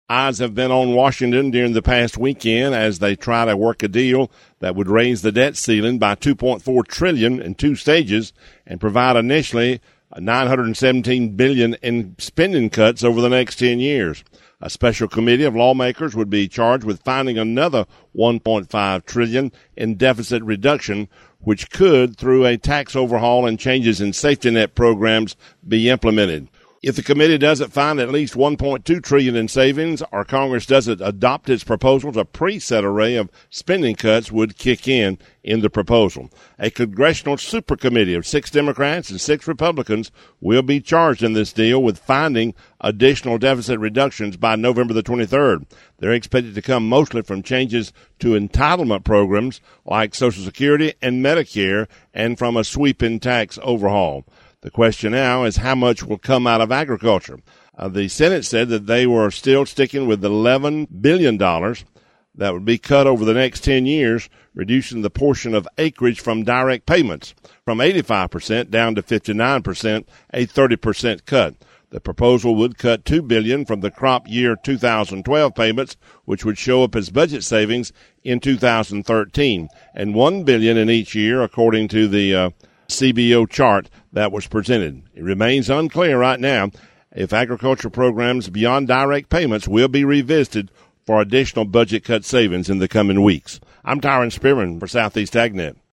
Eyes have been on Washington during the past weekend as they try to work a deal that would raise the debt ceiling by $2.4 trillion in two stages and provide initially $917 billion in spending cuts over the next 10 years. A special committee of lawmakers would be charged with finding another $1.5 trillion in deficit reduction, which could, through a tax overhaul and changes in safety net programs, be implemented. If the committee doesn't find at least $1.2 trillion in savings or Congress doesn't adopt its proposals, a preset array of spending cuts would kick in the proposal. A congressional supercommittee of 6 Democrats and 6 Republicans will be charged in this deal with finding additional deficit reductions by November the 23rd. They're expected to come mostly from changes to entitlement programs like Social Security and Medicare and from a sweeping tax overhaul. The question now is how much will come out of agriculture. The Senate said that they were still sticking with $11 billion that would be cut over the next 10 years, reducing the portion of acreage from direct payments from 85% down to 59%, a 30% cut. The proposal would cut $2 billion from the crop year 2012 payments, which would show up as budget savings in 2013, and $1 billion in each year, according to the CBO chart that was presented. It remains unclear right now if agriculture programs beyond direct payments will be revisited for additional budget cut savings in the coming weeks. I'm Tyron Spearman for Southeast AgNet.